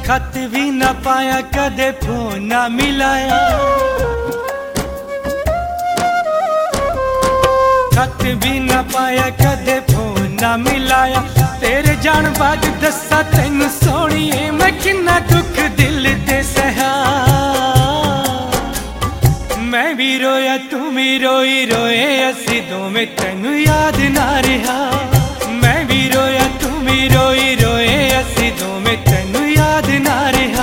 खत भी ना पाया कदे फोन ना मिलाया, खत भी ना पाया कदे फोन ना मिलाया। तेरे जान बाद दसा तेन सोहणीए मैं किन्ना दुख दिल ते सहा। मैं भी रोया तू भी रोई रोए असी दोवें तेनू याद ना रहा। मैं भी रोया तू भी रोई रोए असी दोवें तेनू याद ना रहा।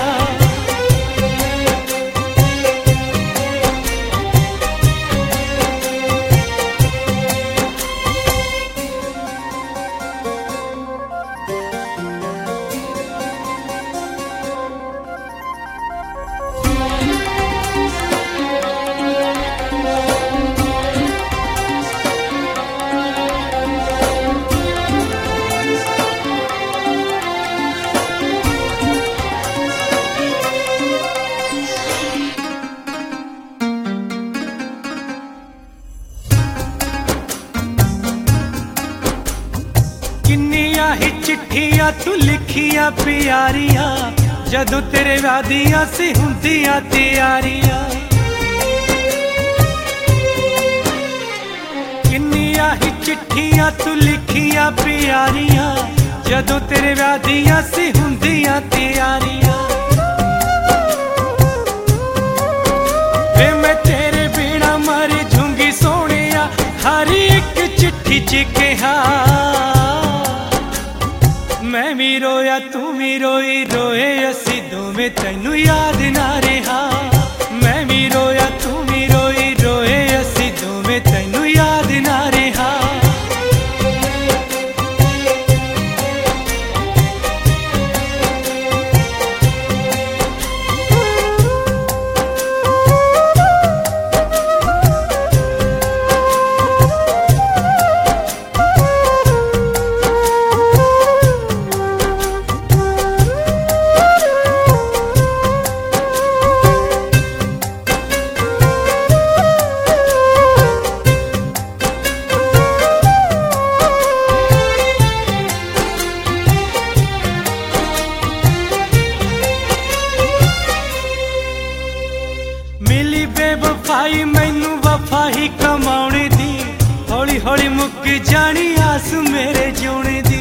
किन्नियां ही चिट्ठियां तू लिखियां प्यारियां, जदों तेरे वादियां सी हुंदियां तैयारियां। किन्नियां ही चिट्ठियां तू लिखियां प्यारियां, जदों तेरे वादियां सी हुंदियां तैयारियां। वे मैं तेरे बिना मर जूंगी सोहणिया, हर एक चिट्ठी च कहा। मैं भी रोया तू भी रोई रोए असी दोवें तेनू याद ना रहा। मैं भी रोया तू भी रोई रोए असी दोवें तेनू याद ना रहा। बेवफाई मैनू वफा ही कमाने दी, हौली हौली मुक जानी आस मेरे जोने दी।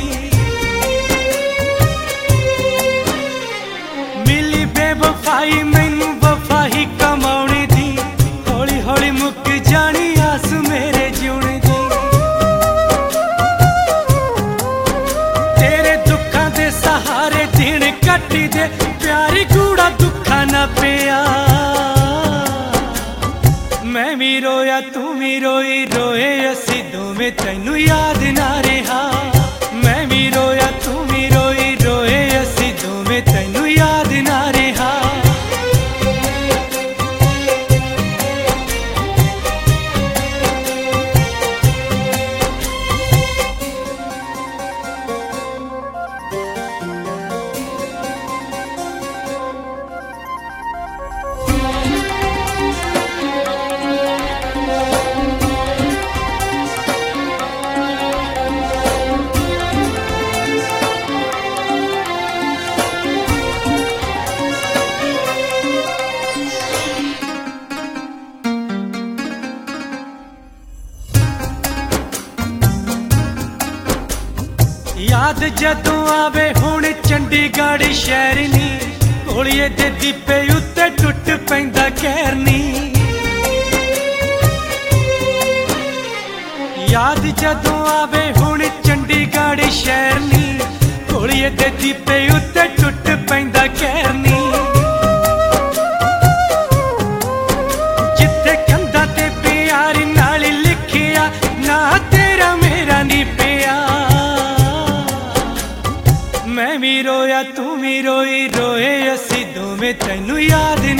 मिली बेवफाई मैनू वफा ही कमाने दी, हौली हौली मुक जानी आस मेरे जोने दी। तेरे दुखा दे सहारे दिन कट्टी दे, प्यारी कूड़ा दुखा ना पिया। मैं भी रोया तू भी रोई रोए असी दोवें तेनू याद ना रहा। मैं भी रोया तू भी रोई रोए असी दोवें तेनू याद ना रहा। याद जदों आवे हुण चंडीगढ़ शहर नी, कोलिए दे दीपे उत्ते टुट पैंदा कहर नी। याद जदों आवे हुण चंडीगढ़ शहर नी, कोलिए दे दीपे उत्ते टुट पैंदा कहर नी। जिथे कंधा ते प्यार नाल लिखिया ना तेरा मेरा नी पिया। मैं भी रोया तू भी रोई रोए असी दोवें तेनू याद